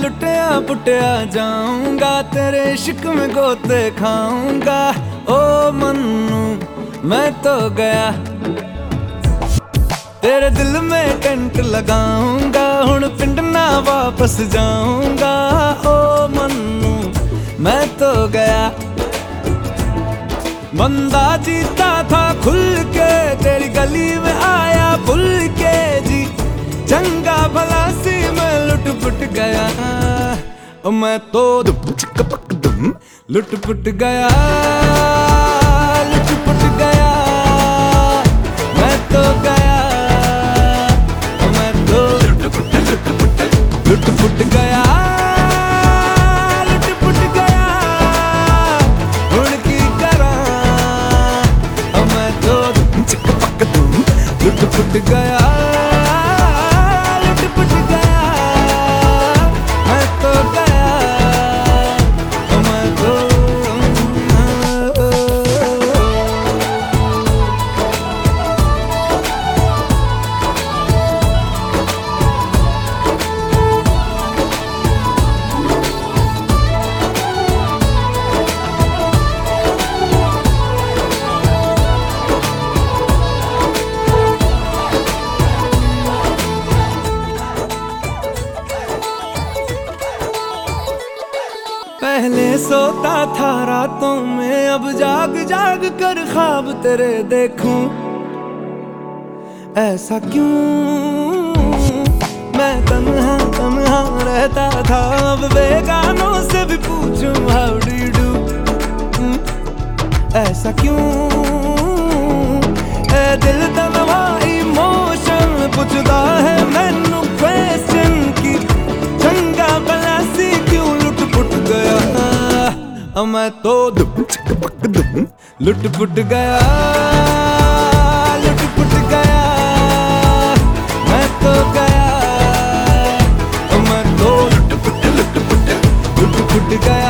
लुटिया पुटिया जाऊंगा, तेरे इश्क में गोते खाऊंगा। ओ मन्नू मैं तो गया, तेरे दिल में टेंट लगाऊंगा, हुण पिंड ना वापस जाऊंगा। ओ मन्नू मैं तो गया, बंदा जीता था खुल के, तेरी गली में आया भूल के जी। चंगा भला सी मैं लुट पुट गया, मैं तो लुट पुट गया, लुट पुट गया। मैं तो गया, मैं तो लुट पुट गया, लुट पुट गया। हुण की करा, मैं तो लुट पुट गया, लुट पुट गया। मैं तो गया, मैं तो पहले सोता था रातों में, अब जाग जाग कर ख्वाब तेरे देखूं। ऐसा क्यों मैं तन्हा तन्हा रहता था, अब बेगानों से भी पूछूं हाउ डू यू डू। ऐसा क्यों ए दिल तनवा इमोशन पूछता है मैनू क्वेश्चन की। चंगा भला सी क्यों लुट पुट गया, मैं तो लुट पुट गया, लुट पुट गया। मैं तो गया, मैं तो लुट पुट गया,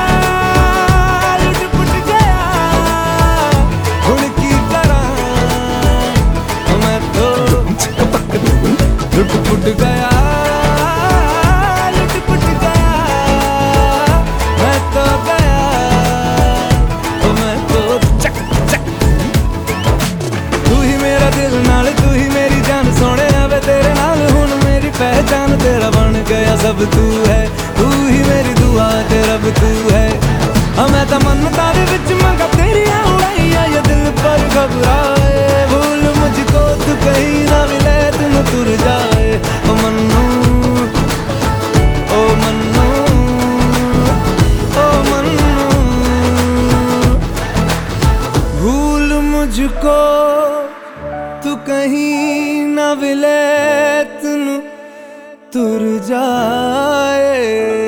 लुट पुट गया। हुण की करा, मैं तो लुट पुट गया, लुट पुट गया। मैं तो गया, मैं तो तू ही मेरा दिल नाल, तू ही मेरी जान सोने वे तेरे नाल हुण मेरी पहचान। तेरा बन गया सब तू है, तू ही मेरी दुआ ते रब तू है। मैं तो मन्नतां दे विच मंगा तेरियां उड़ाइयां, ये दिल पर घबराए। भूल मुझको तू कहीं ना मिले, तुम तुर जाए। ओ मन्नू, ओ मन्नू, ओ मन्नू। भूल मुझको तू कहीं ना मिले, तुम तुर जाए।